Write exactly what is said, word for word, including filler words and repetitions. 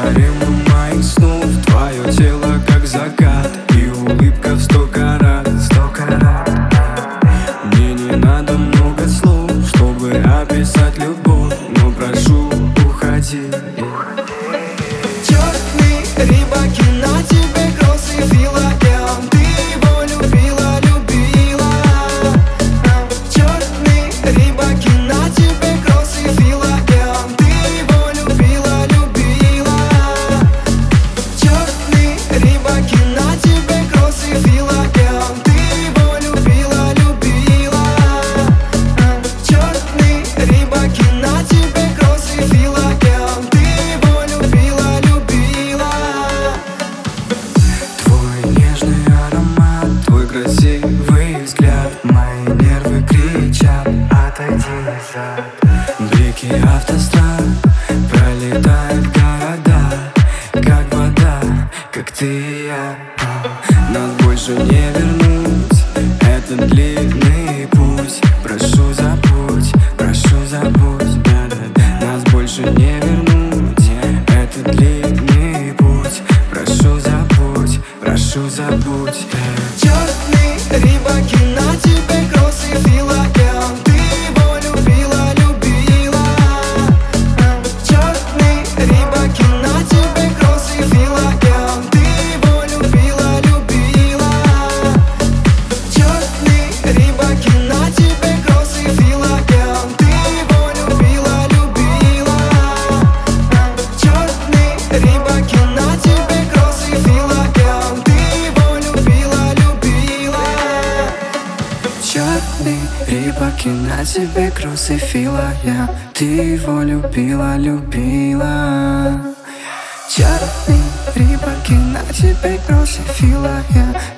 Гарема моих снов, твое тело как закат, и улыбка в сто карат, сто карат. Мне не надо много слов, чтобы описать любовь, но прошу, уходи. Черный рыбаки, на тебе кроссы фила, ты его любила, любила. Черный рыбаки, на тебе кроссы фила, ты его любила, любила. Черный рыбаки, на тебе кроссы фила, ты его любила, любила. Черный рыбаки, на тебе кроссы фила, ты его любила, любила. Твой нежный аромат, твой красивый взгляд, мои нервы кричат: отойди назад. Блики автострад, пролетают города, как вода, как ты и я. Нас больше не вернуть, это длинный путь. Прошу, забудь, прошу, забудь, да-да-да. Нас больше не вернуть, это длинный путь. Прошу, забудь, прошу, забудь. Черный рыбаки, на тебе кроссы фила, ты его любила, любила. Черный рыбаки, на тебе кроссы фила, ты его любила, любила. Черный рыбаки, на тебе кроссы фила, ты его любила, любила. Черный рыбаки, на тебе кроссы фила, ты его любила, любила. Черный рыбаки, на тебе кроссы фила, ты его любила, любила. Черный рыбаки, на тебе кроссы фила,